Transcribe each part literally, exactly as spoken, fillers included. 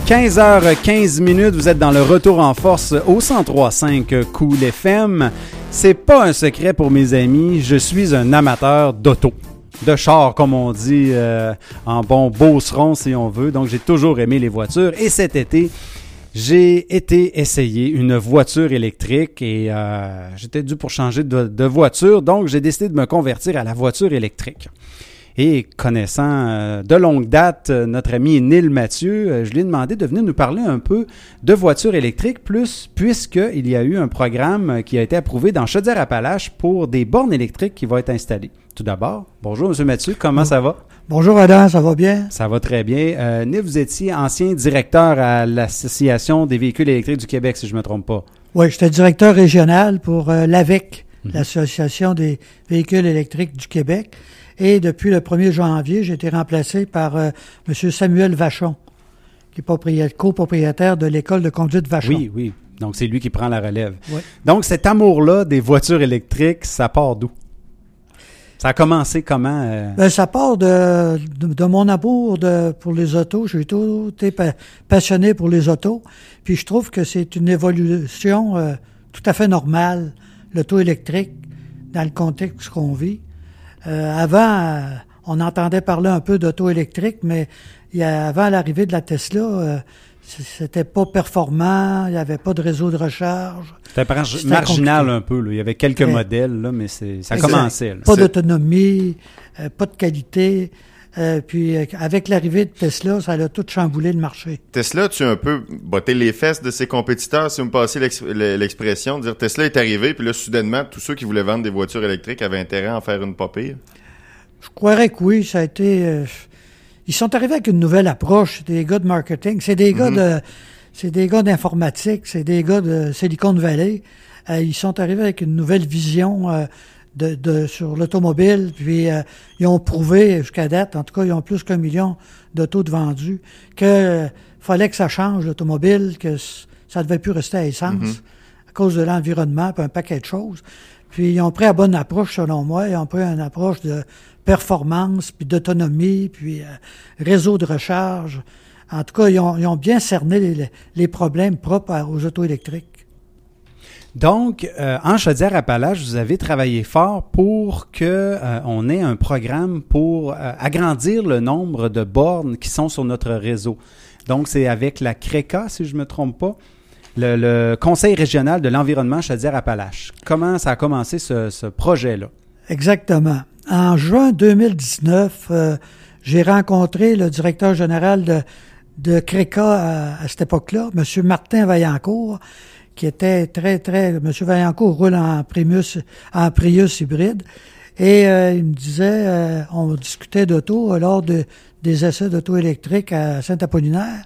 quinze heures quinze minutes, vous êtes dans le retour en force au cent trois virgule cinq Cool F M. C'est pas un secret pour mes amis, je suis un amateur d'auto. De char, comme on dit euh, en bon beauceron, si on veut. Donc, j'ai toujours aimé les voitures. Et cet été, j'ai été essayer une voiture électrique et euh, j'étais dû pour changer de, de voiture. Donc, j'ai décidé de me convertir à la voiture électrique. Et connaissant euh, de longue date euh, notre ami Neil Mathieu, euh, je lui ai demandé de venir nous parler un peu de voitures électriques, plus puisqu'il y a eu un programme qui a été approuvé dans Chaudière-Appalaches pour des bornes électriques qui vont être installées. Tout d'abord, bonjour M. Mathieu, comment ça va? Bonjour Adam, ça va bien? Ça va très bien. Euh, Neil, vous étiez ancien directeur à l'Association des véhicules électriques du Québec, si je ne me trompe pas. Oui, j'étais directeur régional pour euh, l'A V E C, mm-hmm. l'Association des véhicules électriques du Québec. Et depuis le premier janvier, j'ai été remplacé par euh, M. Samuel Vachon, qui est propriétaire, copropriétaire de l'école de conduite Vachon. Oui, oui. Donc, c'est lui qui prend la relève. Oui. Donc, cet amour-là des voitures électriques, ça part d'où? Ça a commencé comment? Euh... Ben, ça part de, de, de mon amour de, pour les autos. J'ai toujours été pa- passionné pour les autos. Puis je trouve que c'est une évolution euh, tout à fait normale, l'auto électrique, dans le contexte qu'on vit. Euh, avant, euh, on entendait parler un peu d'auto électrique, mais il y a, avant l'arrivée de la Tesla, euh, c'était pas performant, il n'y avait pas de réseau de recharge. C'était, par- c'était marginal compliqué. Un peu, là. Il y avait quelques mais, modèles, là, mais c'est, ça exact. Commençait. Là. Pas c'est... d'autonomie, euh, pas de qualité. Euh, puis euh, avec l'arrivée de Tesla, ça a tout chamboulé le marché. Tesla, tu as un peu botté les fesses de ses compétiteurs, si vous me passez l'ex- l'expression, de dire Tesla est arrivé, puis là, soudainement, tous ceux qui voulaient vendre des voitures électriques avaient intérêt à en faire une pas pire. Je croirais que oui, ça a été... Euh, ils sont arrivés avec une nouvelle approche, des gars de marketing, c'est des gars mm-hmm. de... C'est des gars d'informatique, c'est des gars de Silicon Valley. Euh, ils sont arrivés avec une nouvelle vision euh, de, de sur l'automobile, puis euh, ils ont prouvé jusqu'à date, en tout cas, ils ont plus qu'un million d'autos de vendus, que euh, fallait que ça change l'automobile, que ça devait plus rester à essence mm-hmm. à cause de l'environnement, puis un paquet de choses. Puis ils ont pris la bonne approche, selon moi. Ils ont pris une approche de performance, puis d'autonomie, puis euh, réseau de recharge. En tout cas, ils ont, ils ont bien cerné les, les problèmes propres aux autos électriques. Donc, euh, en Chaudière-Appalaches, vous avez travaillé fort pour que euh, on ait un programme pour euh, agrandir le nombre de bornes qui sont sur notre réseau. Donc, c'est avec la CRECA, si je ne me trompe pas, le, le Conseil régional de l'environnement Chaudière-Appalaches. Comment ça a commencé ce, ce projet-là? Exactement. En juin deux mille dix-neuf, euh, j'ai rencontré le directeur général de, de CRECA à, à cette époque-là, M. Martin Vaillancourt, qui était très, très... M. Vaillancourt roule en Primus, en Prius hybride. Et euh, il me disait, euh, on discutait d'auto lors de, des essais d'auto électriques à Saint-Apollinaire,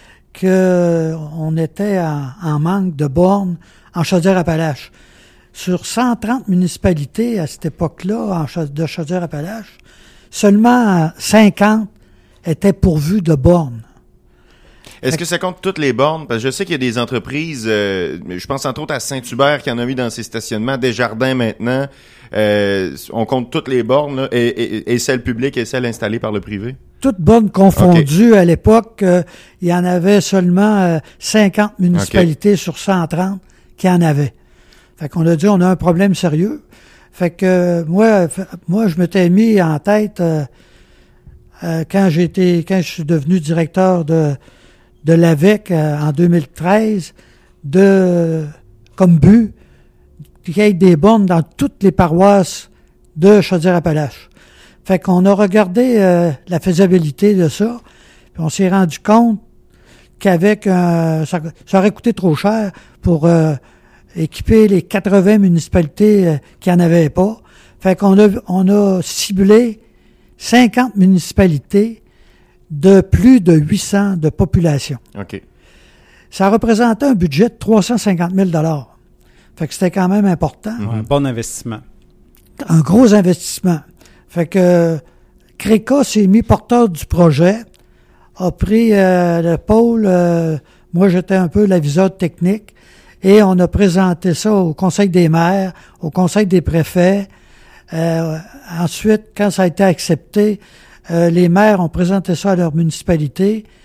qu'on était en, en manque de bornes en Chaudière-Appalaches. Sur cent trente municipalités à cette époque-là, en Cha- de Chaudière-Appalaches, seulement cinquante étaient pourvues de bornes. Est-ce que ça compte toutes les bornes? Parce que je sais qu'il y a des entreprises, euh, je pense entre autres à Saint-Hubert qui en a mis dans ses stationnements, Desjardins maintenant. Euh, on compte toutes les bornes, là, et, et, et celles publiques et celles installées par le privé? Toutes bornes confondues. Okay. À l'époque, euh, il y en avait seulement euh, cinquante municipalités okay. sur cent trente qui en avaient. Fait qu'on a dit, on a un problème sérieux. Fait que euh, moi, moi, je m'étais mis en tête euh, euh, quand j'ai été, quand je suis devenu directeur de de l'A V E C euh, en deux mille treize, de comme but qu'il y ait des bornes dans toutes les paroisses de Chaudière-Appalaches. Fait qu'on a regardé euh, la faisabilité de ça, puis on s'est rendu compte qu'avec euh, ça, ça aurait coûté trop cher pour euh, équiper les quatre-vingts municipalités euh, qui en avaient pas. Fait qu'on a on a ciblé cinquante municipalités de plus de huit cents de population. OK. Ça représentait un budget de trois cent cinquante mille dollars. Fait que c'était quand même important. Mm-hmm. Un bon investissement. Un gros investissement. Fait que CRECA s'est mis porteur du projet, a pris euh, le pôle, euh, moi j'étais un peu l'aviseur technique, et on a présenté ça au Conseil des maires, au Conseil des préfets. Euh, ensuite, quand ça a été accepté, Euh, les maires ont présenté ça à leur municipalité,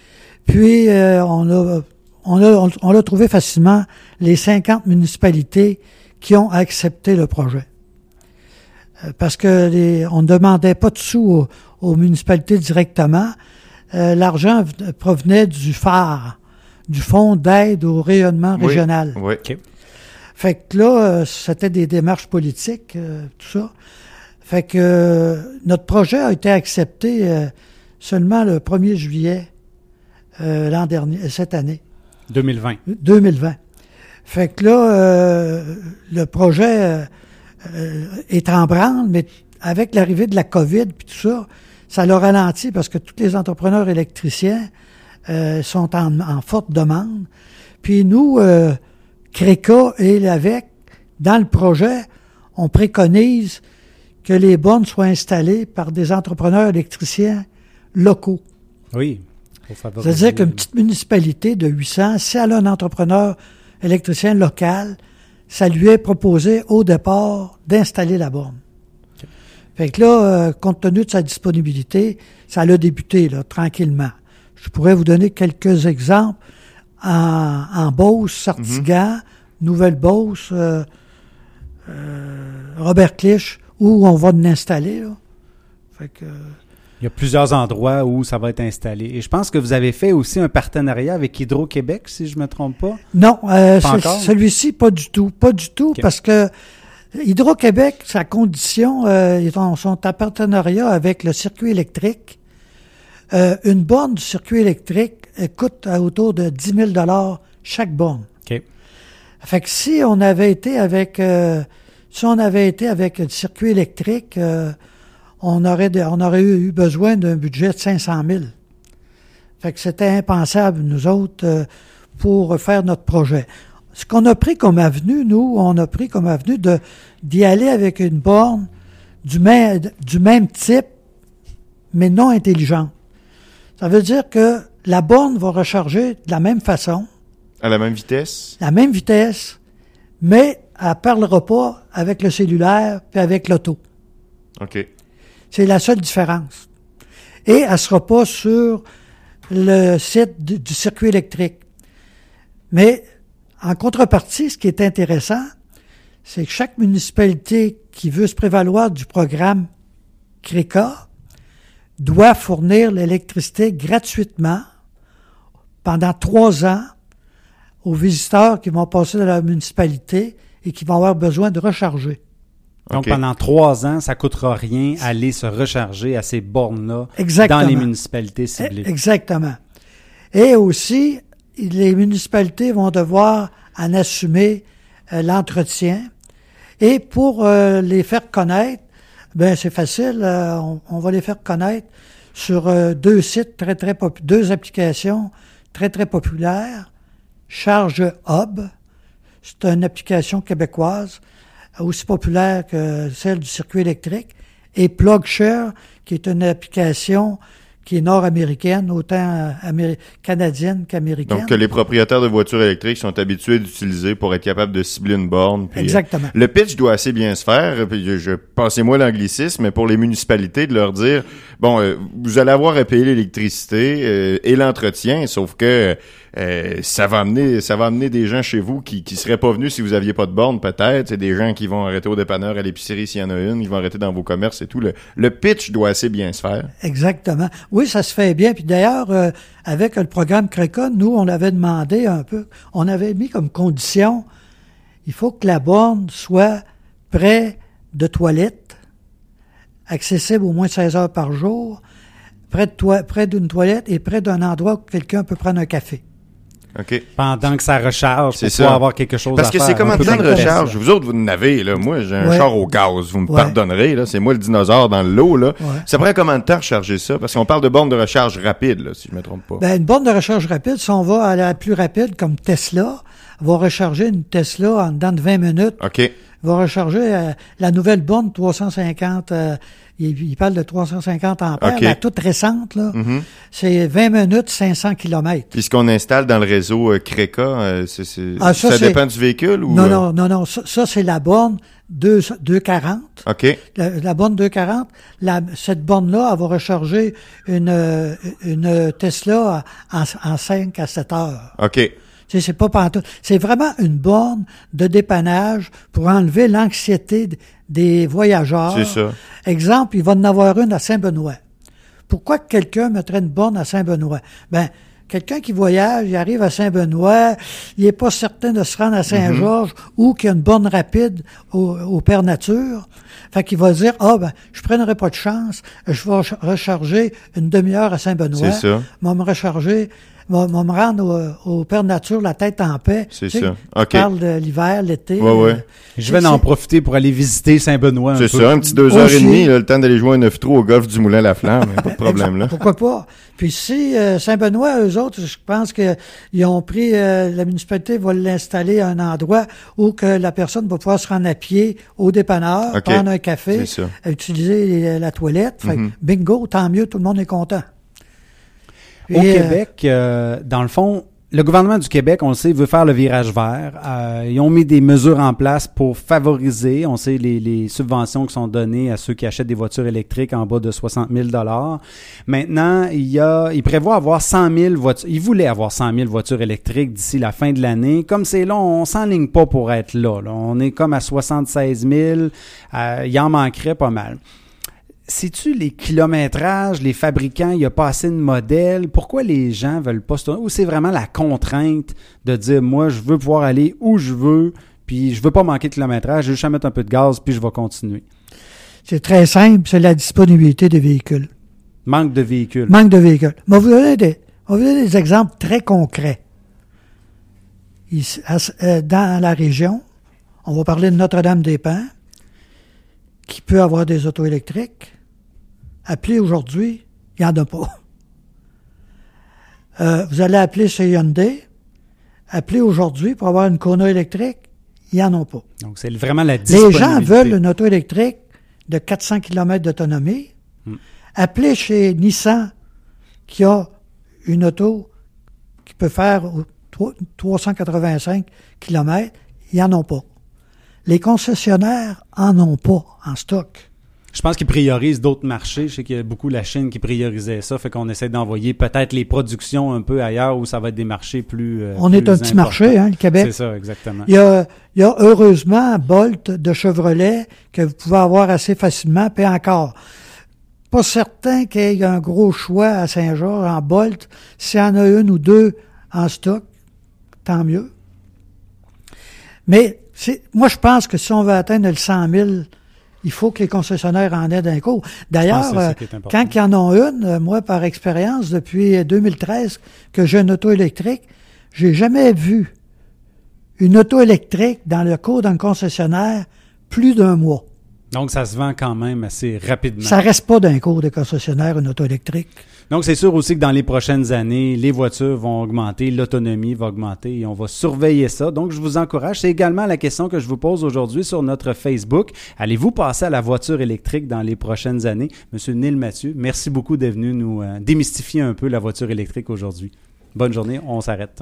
Puis, euh, on a, on a, on l'a trouvé facilement, les cinquante municipalités qui ont accepté le projet. Euh, parce que les, on ne demandait pas de sous aux, aux municipalités directement. Euh, l'argent v- provenait du F A R, du Fonds d'aide au rayonnement Oui, régional. Oui. OK. Fait que là, euh, c'était des démarches politiques, euh, tout ça. Fait que euh, notre projet a été accepté euh, seulement le premier juillet euh, l'an dernier, cette année, deux mille vingt. deux mille vingt. Fait que là, euh, le projet euh, euh, est en branle, mais avec l'arrivée de la COVID puis tout ça, ça l'a ralenti parce que tous les entrepreneurs électriciens euh, sont en, en forte demande. Puis nous, euh, Créca et l'Avec, dans le projet, on préconise que les bornes soient installées par des entrepreneurs électriciens locaux. Oui. Pour favoriser- C'est-à-dire qu'une petite municipalité de huit cents, si elle a un entrepreneur électricien local, ça lui est proposé au départ d'installer la borne. Okay. Fait que là, euh, compte tenu de sa disponibilité, ça l'a débuté là, tranquillement. Je pourrais vous donner quelques exemples. En, en Beauce, Sartigan, mm-hmm. Nouvelle-Beauce, euh, euh, Robert Clich, où on va l'installer. Là. Fait que... Il y a plusieurs endroits où ça va être installé. Et je pense que vous avez fait aussi un partenariat avec Hydro-Québec, si je ne me trompe pas. Non, euh, Pas ce, encore? celui-ci, pas du tout. Pas du tout, Okay. parce que Hydro-Québec, sa condition, euh, ils sont, sont en partenariat avec le circuit électrique. Euh, une borne du circuit électrique elle coûte à autour de dix mille dollars chaque borne. OK. Fait que si on avait été avec euh, si on avait été avec le circuit électrique, euh, on aurait de, on aurait eu besoin d'un budget de cinq cent mille. Fait que c'était impensable, nous autres, euh, pour faire notre projet. Ce qu'on a pris comme avenue, nous, on a pris comme avenue de d'y aller avec une borne du même, du même type, mais non intelligente. Ça veut dire que la borne va recharger de la même façon, À la même vitesse? la même vitesse, mais elle ne parlera pas avec le cellulaire puis avec l'auto. OK. C'est la seule différence. Et elle ne sera pas sur le site du, du circuit électrique. Mais en contrepartie, ce qui est intéressant, c'est que chaque municipalité qui veut se prévaloir du programme Créca doit fournir l'électricité gratuitement pendant trois ans aux visiteurs qui vont passer dans la municipalité et qui vont avoir besoin de recharger. Donc, OK. pendant trois ans, ça ne coûtera rien aller se recharger à ces bornes-là Exactement. dans les municipalités ciblées. Exactement. Et aussi, les municipalités vont devoir en assumer euh, l'entretien. Et pour euh, les faire connaître, ben c'est facile, euh, on, on va les faire connaître sur euh, deux sites très, très populaires, deux applications très, très populaires. Charge Hub, c'est une application québécoise, aussi populaire que celle du circuit électrique, et PlugShare, qui est une application qui est nord-américaine, autant améri- canadienne qu'américaine. Donc, que les propriétaires de voitures électriques sont habitués d'utiliser pour être capables de cibler une borne. Puis, Exactement. euh, le pitch doit assez bien se faire. Puis, je, je passez-moi l'anglicisme, mais pour les municipalités, de leur dire, bon, euh, vous allez avoir à payer l'électricité euh, et l'entretien, sauf que euh, ça va amener, ça va amener des gens chez vous qui qui seraient pas venus si vous aviez pas de borne, peut-être. C'est des gens qui vont arrêter au dépanneur, à l'épicerie s'il y en a une, ils vont arrêter dans vos commerces et tout. Le, le pitch doit assez bien se faire. Exactement. Oui, ça se fait bien. Puis d'ailleurs, euh, avec le programme Créca, nous, on avait demandé un peu, on avait mis comme condition, il faut que la borne soit près de toilettes, accessible au moins seize heures par jour, près de toi, près d'une toilette et près d'un endroit où quelqu'un peut prendre un café. OK. Pendant que ça recharge, C'est pour ça. pouvoir avoir quelque chose Parce à que faire. c'est comme un un peu temps de comme recharge. Tesla. Vous autres, vous en avez, là. Moi, j'ai un Ouais. char au gaz. Vous me Ouais. pardonnerez, là. C'est moi le dinosaure dans l'eau, là. Ouais. Ça prend combien de temps recharger ça? Parce qu'on parle de borne de recharge rapide, là, si je me trompe pas. Ben, une borne de recharge rapide, si on va à la plus rapide, comme Tesla, va recharger une Tesla en dedans de vingt minutes. OK. Va recharger euh, la nouvelle borne trois cent cinquante euh, il, il parle de trois cent cinquante ampères. Okay. La toute récente, là, mm-hmm. c'est vingt minutes, cinq cents kilomètres. Puis ce qu'on installe dans le réseau euh, Creka, euh, c'est, c'est, ah, ça, ça c'est... dépend du véhicule? Ou, non, euh... non, non, non. Ça, ça c'est la borne deux cent quarante. OK. La, la borne deux cent quarante, la, cette borne-là, elle va recharger une, une Tesla en, en cinq à sept heures. OK. C'est, c'est pas pantoute. C'est vraiment une borne de dépannage pour enlever l'anxiété des voyageurs. C'est ça. Exemple, il va en avoir une à Saint-Benoît. Pourquoi quelqu'un mettrait une borne à Saint-Benoît? Ben, quelqu'un qui voyage, il arrive à Saint-Benoît, il est pas certain de se rendre à Saint-Georges mm-hmm. ou qu'il y a une borne rapide au, au Père Nature. Fait qu'il va dire, ah, ben, je prendrai pas de chance, je vais recharger une demi-heure à Saint-Benoît. C'est ça. Je vais me recharger, je vais me rendre au, au Père Nature, la tête en paix. C'est tu sais, ça. On OK. parle de l'hiver, l'été. Ouais, ouais. Euh, je vais en profiter pour aller visiter Saint-Benoît un C'est peu. ça, un petit deux heures Aussi. et demie, là, le temps d'aller jouer un neuf trous au golf du Moulin-la-Flamme. Pas de problème, là. Pourquoi pas? Puis si euh, Saint-Benoît, eux autres, je pense qu'ils ont pris, euh, la municipalité va l'installer à un endroit où que la personne va pouvoir se rendre à pied au dépanneur, okay. prendre un café, utiliser la toilette. Fait mm-hmm. bingo, tant mieux, tout le monde est content. Puis, au euh, Québec, euh, dans le fond, le gouvernement du Québec, on le sait, veut faire le virage vert. Euh, ils ont mis des mesures en place pour favoriser, on sait, les, les subventions qui sont données à ceux qui achètent des voitures électriques en bas de soixante mille dollars. Maintenant, il y a, ils prévoient avoir cent mille voitures. Ils voulaient avoir cent mille voitures électriques d'ici la fin de l'année. Comme c'est là, on s'enligne pas pour être là, là. On est comme à soixante-seize mille. Euh, il en manquerait pas mal. Sais-tu les kilométrages, les fabricants, il n'y a pas assez de modèles? Pourquoi les gens veulent pas se tourner? Ou c'est vraiment la contrainte de dire, moi, je veux pouvoir aller où je veux, puis je veux pas manquer de kilométrage, je veux juste mettre un peu de gaz, puis je vais continuer? C'est très simple, c'est la disponibilité des véhicules. Manque de véhicules. Manque de véhicules. On va vous donner des, on va vous donner des exemples très concrets. Ici, dans la région, on va parler de Notre-Dame-des-Pins, qui peut avoir des autos électriques. Appelez aujourd'hui, il n'y en a pas. Euh, vous allez appeler chez Hyundai, appelez aujourd'hui pour avoir une Kona électrique, il n'y en a pas. Donc, c'est vraiment la disponibilité. Les gens veulent une auto électrique de quatre cents kilomètres d'autonomie. Hmm. Appelez chez Nissan, qui a une auto qui peut faire trois cent quatre-vingt-cinq kilomètres, il n'y en a pas. Les concessionnaires en ont pas en stock. Je pense qu'ils priorisent d'autres marchés. Je sais qu'il y a beaucoup la Chine qui priorisait ça, fait qu'on essaie d'envoyer peut-être les productions un peu ailleurs où ça va être des marchés plus euh, On plus est un petit marché, hein, le Québec. C'est ça, exactement. Il y a, il y a heureusement Bolt de Chevrolet que vous pouvez avoir assez facilement, puis encore. Pas certain qu'il y ait un gros choix à Saint-Georges en Bolt. S'il y en a une ou deux en stock, tant mieux. Mais c'est, moi, je pense que si on veut atteindre le cent mille, il faut que les concessionnaires en aient d'un coup. D'ailleurs, euh, quand il y en a une, euh, moi, par expérience, depuis deux mille treize, que j'ai une auto électrique, j'ai jamais vu une auto électrique dans le cours d'un concessionnaire plus d'un mois. Donc, ça se vend quand même assez rapidement. Ça reste pas d'un cours de concessionnaire, une auto électrique. Donc, c'est sûr aussi que dans les prochaines années, les voitures vont augmenter, l'autonomie va augmenter et on va surveiller ça. Donc, je vous encourage. C'est également la question que je vous pose aujourd'hui sur notre Facebook. Allez-vous passer à la voiture électrique dans les prochaines années? Monsieur Neil Mathieu, merci beaucoup d'être venu nous euh, démystifier un peu la voiture électrique aujourd'hui. Bonne journée, on s'arrête.